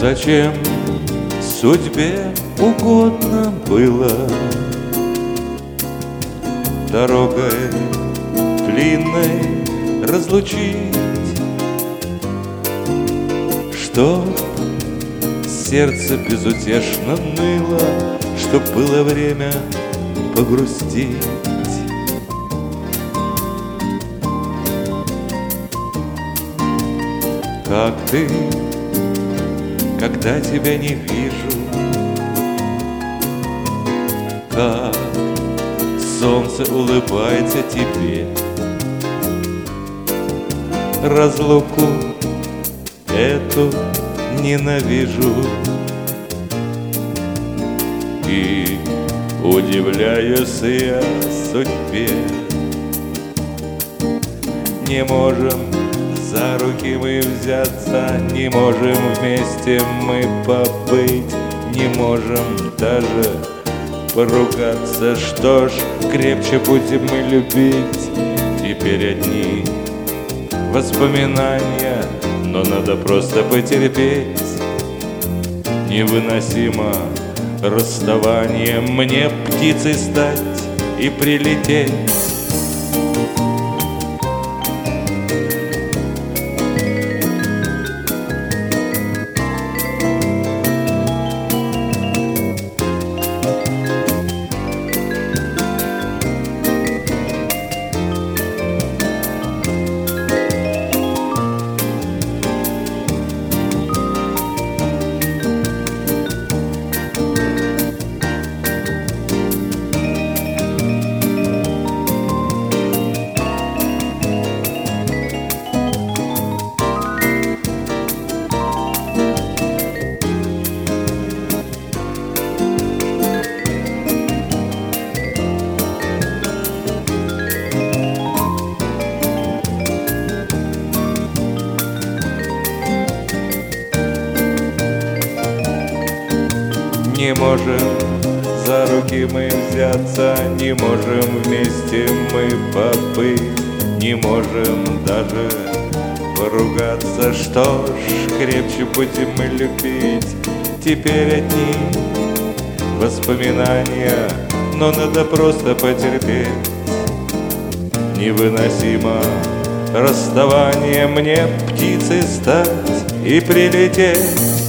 Зачем судьбе угодно было дорогой длинной разлучить, чтоб сердце безутешно ныло, чтоб было время погрустить. Как ты, когда тебя не вижу, как солнце улыбается тебе, разлуку эту ненавижу и удивляюсь я судьбе. Не можем за руки мы взяться, не можем вместе мы побыть, не можем даже поругаться. Что ж, крепче будем мы любить. Теперь одни воспоминания, но надо просто потерпеть. Невыносимо расставание, мне птицей стать и прилететь. Не можем за руки мы взяться, не можем вместе мы побыть, не можем даже поругаться. Что ж, крепче будем мы любить. Теперь одни воспоминания, но надо просто потерпеть. Невыносимо расставание, мне птицей стать и прилететь.